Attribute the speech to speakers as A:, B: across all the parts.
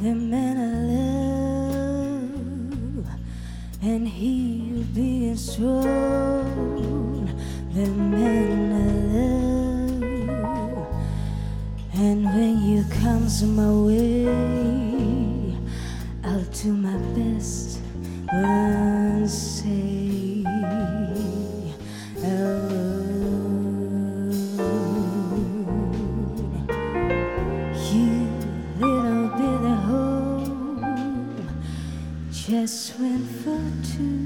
A: the man I love, and he'll be enthroned. The man I love, and when you come my way, I'll do my best and say, oh, you little bit of hope just went for two.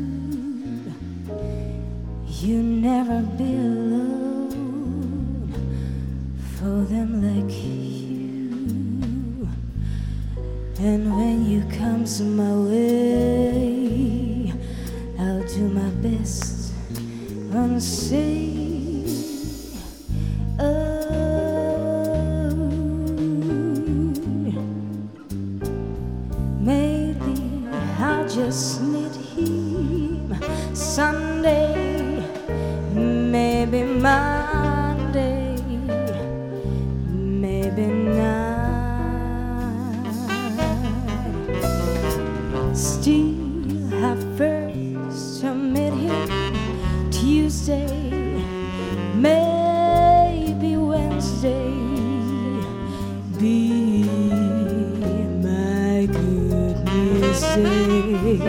A: You never be alone for them like you. And when you come my way, I'll do my best and say, oh, maybe I'll just meet him Sunday, maybe Monday, maybe not. Still have first to meet him Tuesday, maybe Wednesday. Be my goodness day.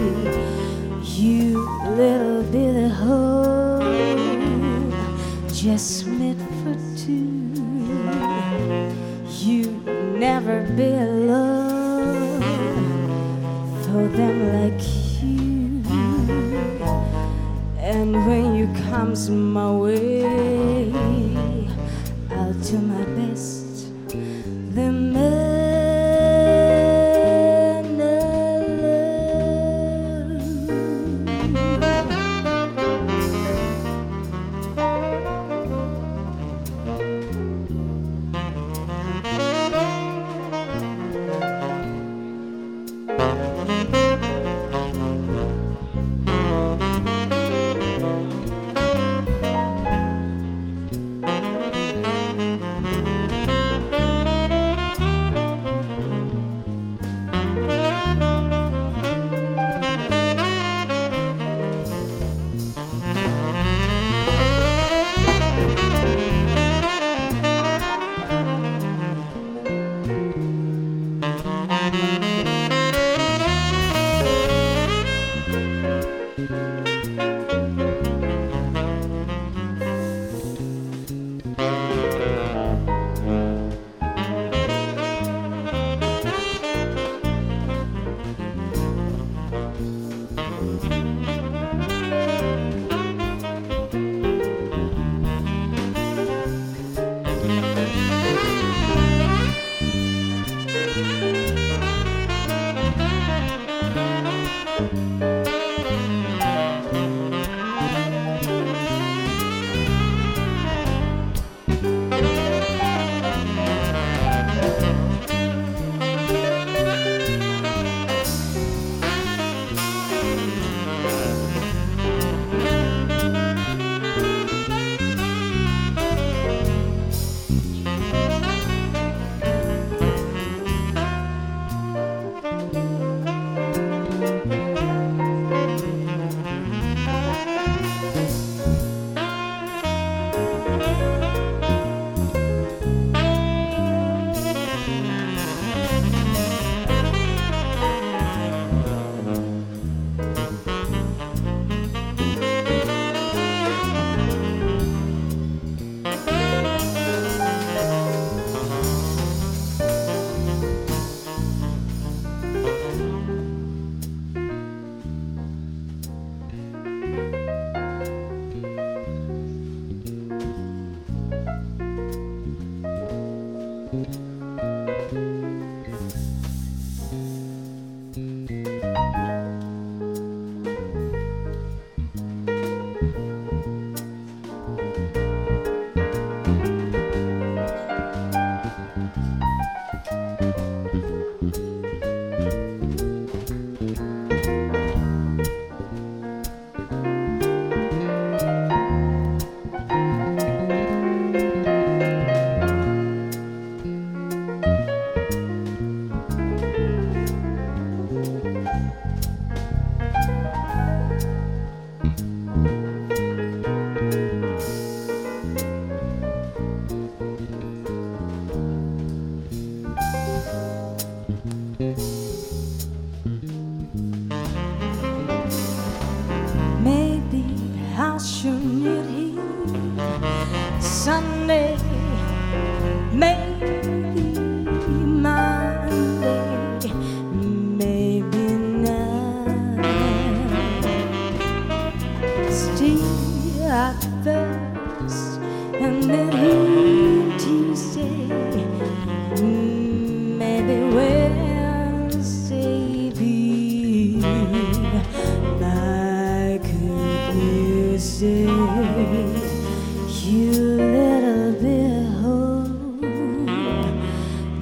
A: You little bit of hope just meant for two. You never be alone for them like you. And when you comes my way, I'll do my best. The man I love.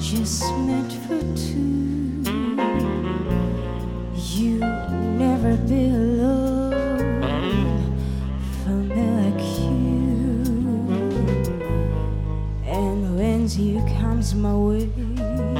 A: just meant for two. You never be alone for me like you. And when you comes my way,